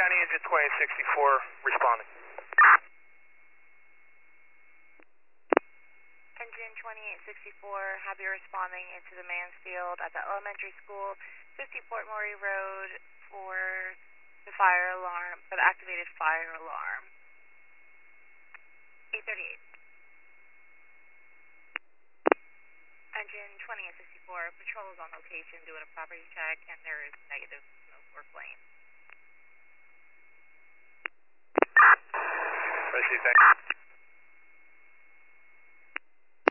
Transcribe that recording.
County Engine 2864 responding. Engine 2864, have you responding into the Mansfield at the elementary school, 50 Port Maury Road for the fire alarm, for the activated fire alarm. 838. Engine 2864, patrol is on location doing a property check, and there is negative smoke or flame. Thank you.